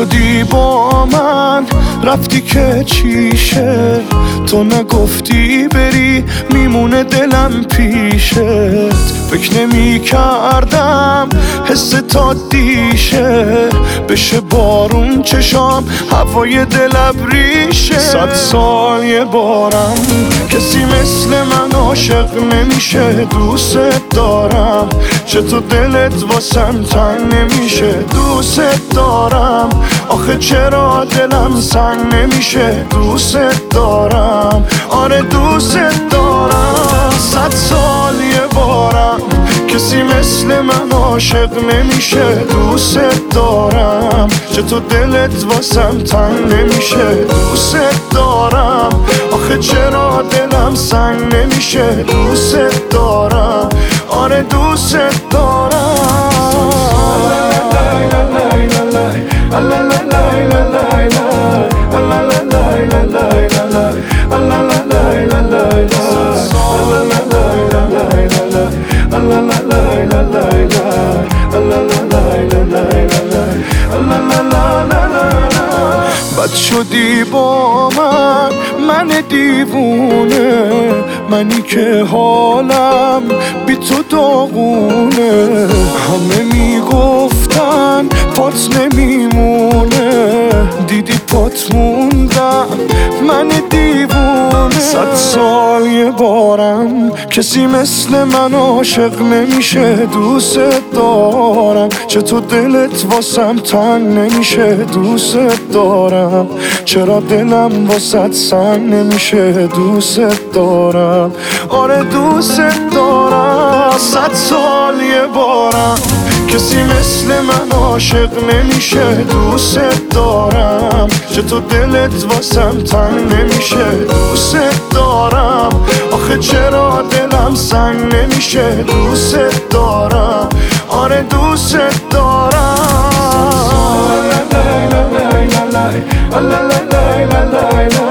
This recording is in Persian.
شدی با من رفتی که چیشه تو نگفتی بری میمونه دلم پیشت فکر نمی کردم حس تا دیشه بشه بارون چشام هوای دل ابریشه 100 سال یه بارم کسی مثل من عاشق نمیشه دوست دارم چطور دلت واسم تنگ نمیشه دوست دارم آخه چرا دلم سنگ نمیشه دوست دارم آره دوست دارم 100 سال یه بارم کسی مثل من عاشق نمیشه دوست دارم چطور دلت واسم تنگ نمیشه دوست دارم آخه چرا دلم سنگ نمیشه دوست دارم آره دوست دارم بد شدی با من دیوونه منی که حالم بی تو داغونه همه میگفتن پات نمیمونه دیدی پات موندم من دیوونه 100 سال یه بارم کسی مثل من عاشق نمیشه دوست دارم چطور دلت واسم تنگ نمیشه دوست دارم چرا دلم واسط سنگ نمیشه دوست دارم آره دوست دارم 100 سال یه بارم کسی مثل من عاشق نمیشه دوست دارم چطور دلت واسم تنگ نمیشه دوست دارم آخه چرا دلم سنگ نمیشه دوست دارم آره دوست دارم